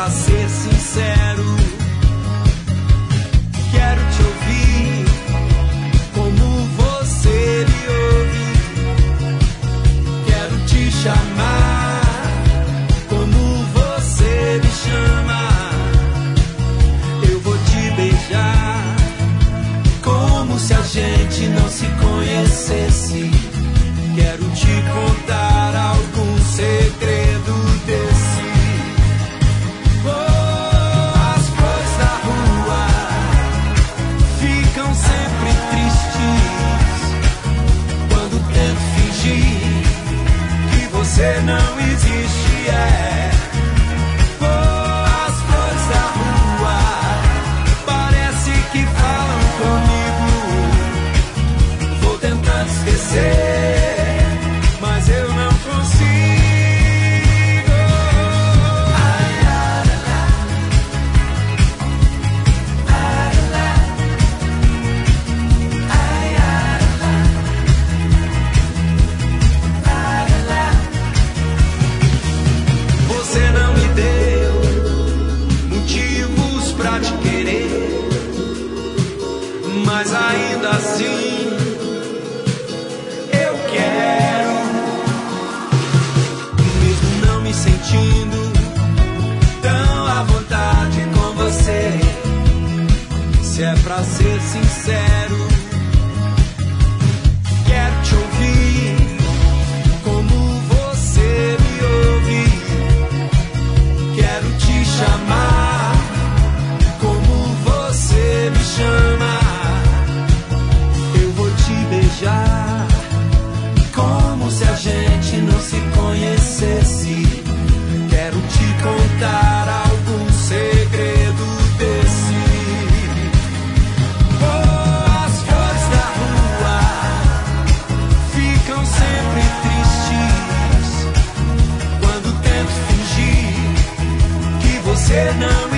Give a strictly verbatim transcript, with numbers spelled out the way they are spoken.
pra ser sincero, quero te ouvir como você me ouve. Quero te chamar como você me chama. Eu vou te beijar como se a gente não se conhecesse. Quero te contar algum segredo desse. Oh, as flores da rua ficam sempre tristes quando tento fingir que você não existe. É. Oh, as flores da rua parece que falam comigo. Vou tentando esquecer, mas eu não consigo. Você não me deu motivos pra te querer, mas ainda assim eu quero. Mesmo não me sentindo tão à vontade com você, se é pra ser sincero, quero te ouvir como você me ouve. Quero te chamar como você me chama. Eu vou te beijar como se a gente não se conhecesse. Quero te contar algum segredo desse. Oh, as flores da rua ficam sempre tristes quando tento fingir que você não